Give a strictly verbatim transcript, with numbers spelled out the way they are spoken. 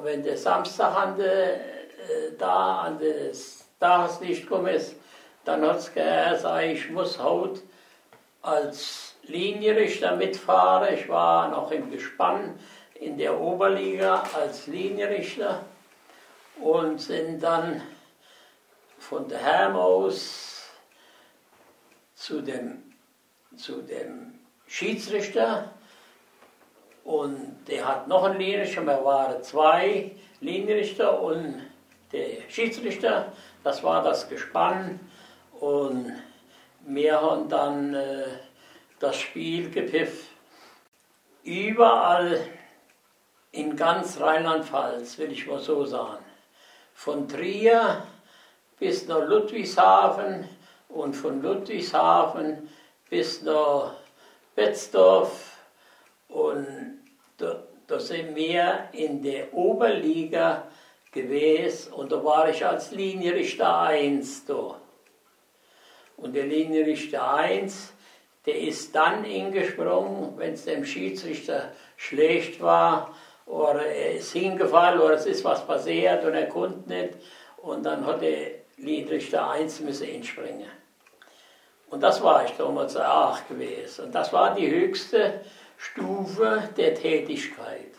wenn der Samstag an de, äh, da an das Tageslicht gekommen ist, dann hat es gesagt, ich muss heute als Linienrichter mitfahren. Ich war noch im Gespann in der Oberliga als Linienrichter und sind dann von der Herm aus zu dem, zu dem Schiedsrichter. Und der hat noch einen Linienrichter, wir waren zwei Linienrichter und der Schiedsrichter, das war das Gespann. Und wir haben dann äh, das Spiel gepfiffen. Überall in ganz Rheinland-Pfalz, will ich mal so sagen. Von Trier bis nach Ludwigshafen und von Ludwigshafen bis nach Betzdorf. Und da, da sind wir in der Oberliga gewesen und da war ich als Linienrichter eins da. Und der Linienrichter eins, der ist dann hingesprungen, wenn es dem Schiedsrichter schlecht war oder er ist hingefallen oder es ist was passiert und er konnte nicht. Und dann hat der Linienrichter eins müssen hinspringen. Und das war ich damals auch gewesen. Und das war die höchste Stufe der Tätigkeit.